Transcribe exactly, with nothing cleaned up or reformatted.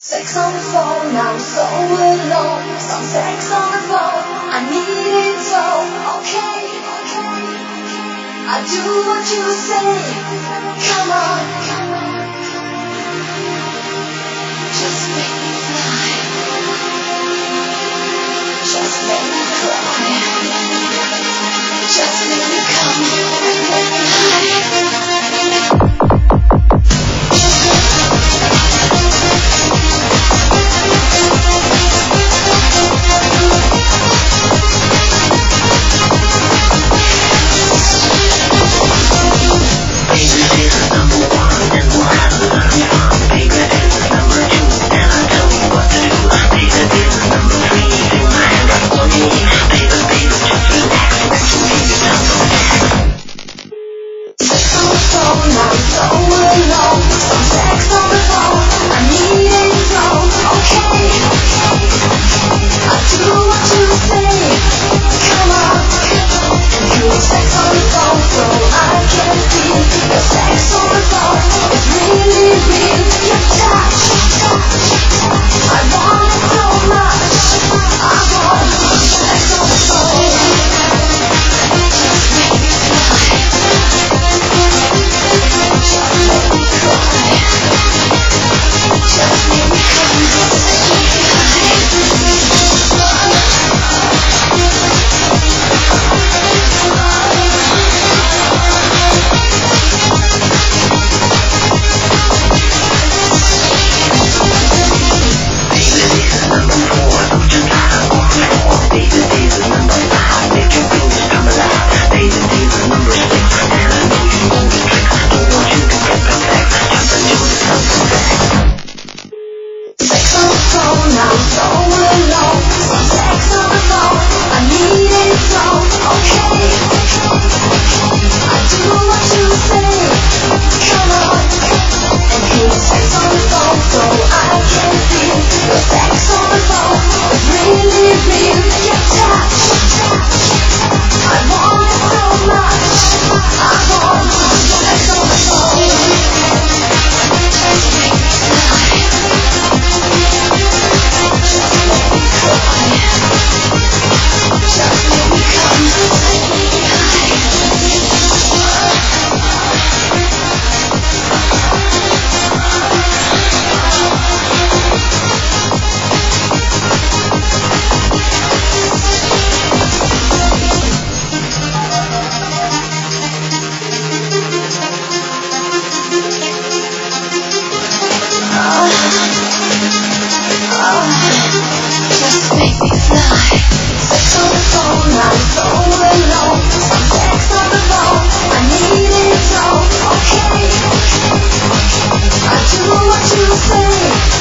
Sex on the phone, I'm so alone. Some sex on the phone, I need it so. Okay, okay. I do what you say. Come on, come on. Just make me fly. Just make me cry. Just make me come and make me high. I do what you say.